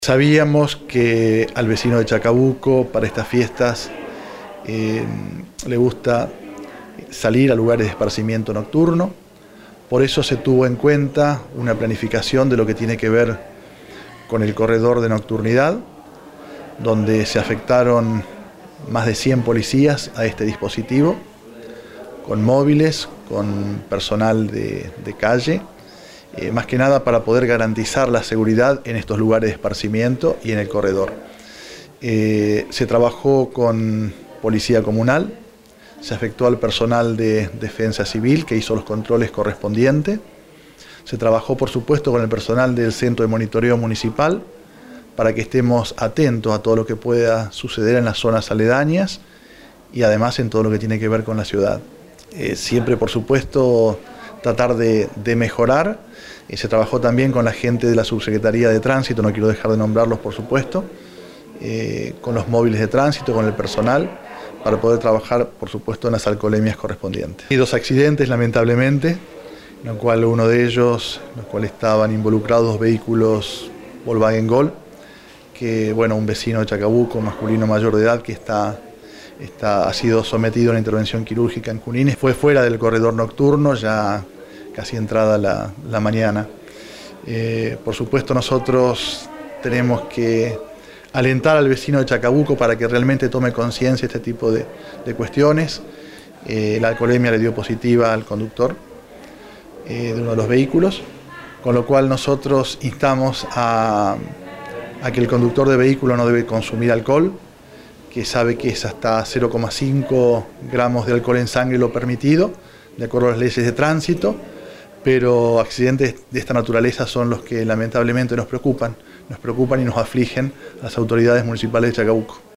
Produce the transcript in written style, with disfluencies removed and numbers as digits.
Sabíamos que al vecino de Chacabuco para estas fiestas le gusta salir a lugares de esparcimiento nocturno, por eso se tuvo en cuenta una planificación de lo que tiene que ver con el corredor de nocturnidad, donde se afectaron más de 100 policías a este dispositivo, con móviles, con personal de calle, más que nada para poder garantizar la seguridad en estos lugares de esparcimiento y en el corredor. Se trabajó con policía comunal, se afectó al personal de defensa civil que hizo los controles correspondientes, se trabajó por supuesto con el personal del centro de monitoreo municipal para que estemos atentos a todo lo que pueda suceder en las zonas aledañas y además en todo lo que tiene que ver con la ciudad. Siempre por supuesto tratar de mejorar. Se trabajó también con la gente de la Subsecretaría de Tránsito, no quiero dejar de nombrarlos por supuesto, con los móviles de tránsito, con el personal, para poder trabajar por supuesto en las alcoholemias correspondientes. Hay 2 accidentes lamentablemente, en el cual uno de ellos, en los cuales estaban involucrados 2 vehículos Volkswagen Gol, que bueno, un vecino de Chacabuco, masculino mayor de edad, que ha sido sometido a una intervención quirúrgica en Junín. Fue fuera del corredor nocturno, ya casi entrada la mañana. Por supuesto nosotros tenemos que alentar al vecino de Chacabuco para que realmente tome conciencia de este tipo de cuestiones. La alcoholemia le dio positiva al conductor de uno de los vehículos, con lo cual nosotros instamos a que el conductor de vehículo no debe consumir alcohol, que sabe que es hasta 0,5 gramos de alcohol en sangre lo permitido, de acuerdo a las leyes de tránsito, pero accidentes de esta naturaleza son los que lamentablemente nos preocupan y nos afligen a las autoridades municipales de Chacabuco.